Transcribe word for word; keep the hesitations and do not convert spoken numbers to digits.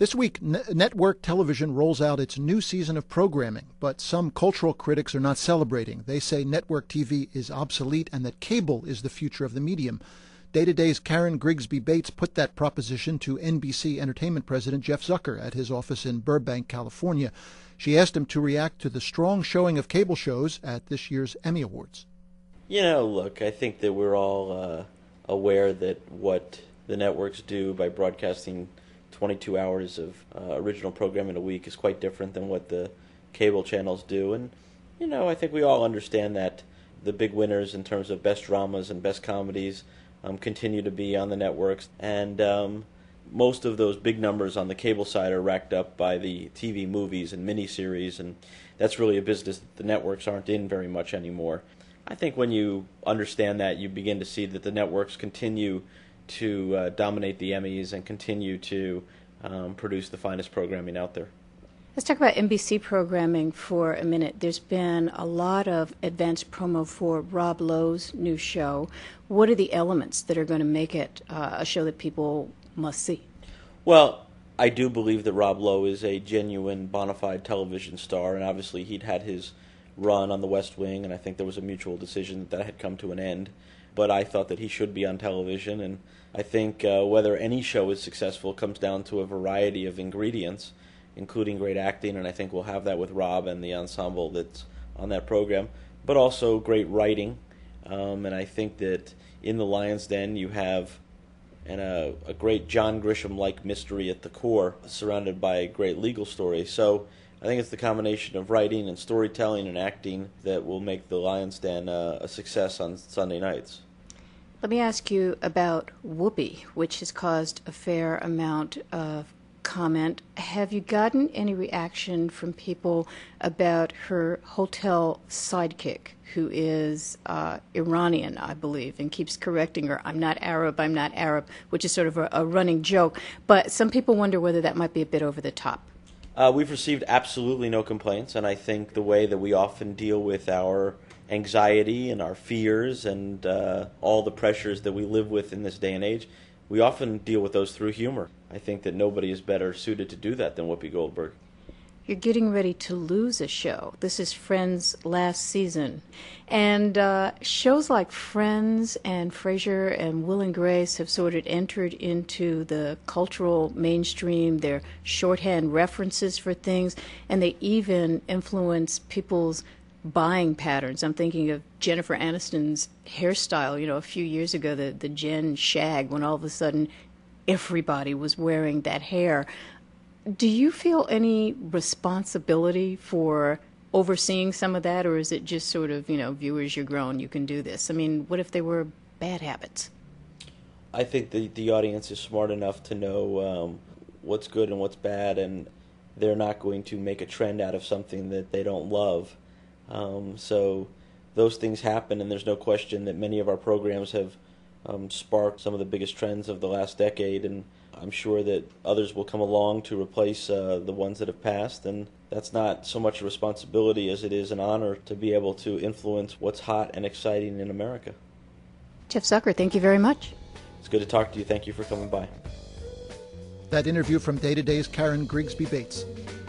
This week, N- network television rolls out its new season of programming, but some cultural critics are not celebrating. They say network T V is obsolete and that cable is the future of the medium. Day to Day's Karen Grigsby Bates put that proposition to N B C Entertainment President Jeff Zucker at his office in Burbank, California. She asked him to react to the strong showing of cable shows at this year's Emmy Awards. You know, look, I think that we're all uh, aware that what the networks do by broadcasting twenty-two hours of uh, original programming a week is quite different than what the cable channels do. And, you know, I think we all understand that the big winners in terms of best dramas and best comedies um, continue to be on the networks. And um, most of those big numbers on the cable side are racked up by the T V movies and miniseries, and that's really a business that the networks aren't in very much anymore. I think when you understand that, you begin to see that the networks continue to uh, dominate the Emmys and continue to um, produce the finest programming out there. Let's talk about N B C programming for a minute. There's been a lot of advanced promo for Rob Lowe's new show. What are the elements that are going to make it uh, a show that people must see? Well, I do believe that Rob Lowe is a genuine, bona fide television star, and obviously he'd had his run on the West Wing, and I think there was a mutual decision that that had come to an end. But I thought that he should be on television, and I think uh, whether any show is successful comes down to a variety of ingredients, including great acting, and I think we'll have that with Rob and the ensemble that's on that program, but also great writing. Um, and I think that in The Lion's Den you have an, uh, a great John Grisham-like mystery at the core, surrounded by a great legal story. So I think it's the combination of writing and storytelling and acting that will make The Lion's Den uh, a success on Sunday nights. Let me ask you about Whoopi, which has caused a fair amount of comment. Have you gotten any reaction from people about her hotel sidekick, who is uh, Iranian, I believe, and keeps correcting her, I'm not Arab, I'm not Arab, which is sort of a, a running joke. But some people wonder whether that might be a bit over the top. Uh, we've received absolutely no complaints, and I think the way that we often deal with our anxiety and our fears and uh, all the pressures that we live with in this day and age, we often deal with those through humor. I think that nobody is better suited to do that than Whoopi Goldberg. You're getting ready to lose a show. This is Friends' last season. And uh, shows like Friends and Frasier and Will and Grace have sort of entered into the cultural mainstream. They're shorthand references for things, and they even influence people's buying patterns. I'm thinking of Jennifer Aniston's hairstyle, you know, a few years ago, the, the Jen shag, when all of a sudden everybody was wearing that hair. Do you feel any responsibility for overseeing some of that, or is it just sort of, you know, viewers, you're grown, you can do this? I mean, what if they were bad habits? I think the, the audience is smart enough to know um, what's good and what's bad, and they're not going to make a trend out of something that they don't love. Um, so those things happen, and there's no question that many of our programs have um, sparked some of the biggest trends of the last decade, and I'm sure that others will come along to replace uh, the ones that have passed, and that's not so much a responsibility as it is an honor to be able to influence what's hot and exciting in America. Jeff Zucker, thank you very much. It's good to talk to you. Thank you for coming by. That interview from Day to Day's Karen Grigsby Bates.